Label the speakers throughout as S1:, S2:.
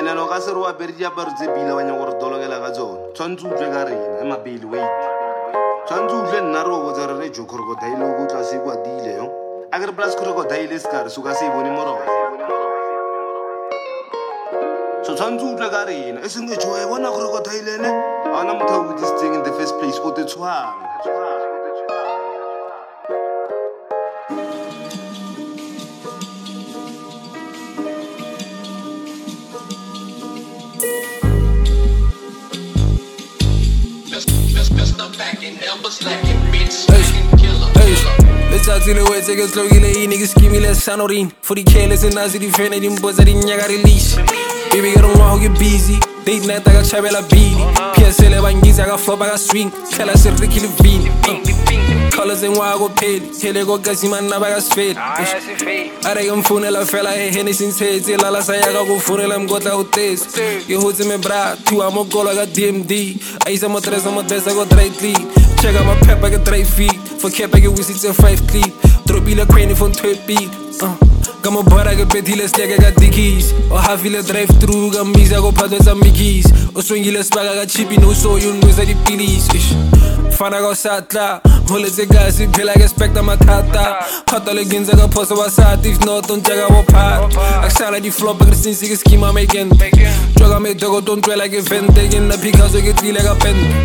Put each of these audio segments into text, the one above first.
S1: no ka se re wa pere diaparo tse pila ba nyaka gore dolokela ka tsone tshwanetse utlwe ka rena mapele wait tshwanetse utlwe nna re o botsa re re jo crocodile o go tla se kwatile yo a ke re plus crocodile se ka re so ka se e bone morogo so tshwanetse utlwe ka rena e seng e jo e bona crocodile ene ga ona motho a botsitseng in the first place o te tshwang
S2: Let's talk to the way, take a slow, you niggas give me less sonorin. For the careless and nazi defending them boys, I didn't yaga release. Baby, I don't want to get busy. Date night, I got Chabella Beanie. PSL, I got flop, I got swing. Tell us if Ricky Levine. Colors and why I go paid. Tell you go Gaziman, now I got fade. I reckon Funela fella, Henny since head. Tell Lala Sayaga go Funel, I'm got out this. You hold me bra, 2 I'm a goal, I got DMD. I use a motres, I'm a desk, I got right lead. Check out my pep, I got 3 feet. For cap, I get whistles and 5 clip. Drop a crane from 12 beat. Got my butt, I got petty, let's take, I got the keys. Or half a drive through, got me, I go pad with some Mickeys. Or swing less bag, I got chippy, no so you know, the police. Fan, I got Satla. Bullets, a gas, if you like, expect I'm a tata. Hot against, I got post of a sat, if not, don't check out what part. I saw the flop, but since the scheme I'm making. Drug, I make dog, don't try like a vent, taking the because I get feel like a pen.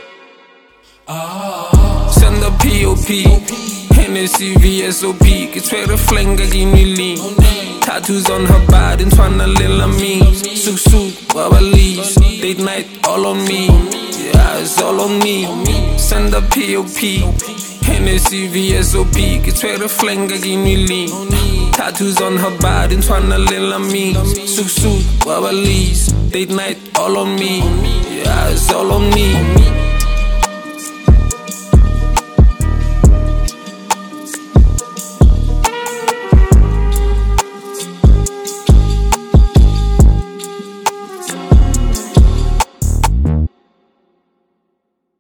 S2: Send the POP. Hennessy VSOP, get straight a flank, I give me lean. Tattoos on her body, and tryna little me. Suk, Wabalees, date night, all on me. Yeah, it's all on me. Send the POP. Hennessy VSOP, get straight a flank, I give me lean. Tattoos on her body, and tryna little me. Suk, Wabalees, date night, all on me. Yeah, it's all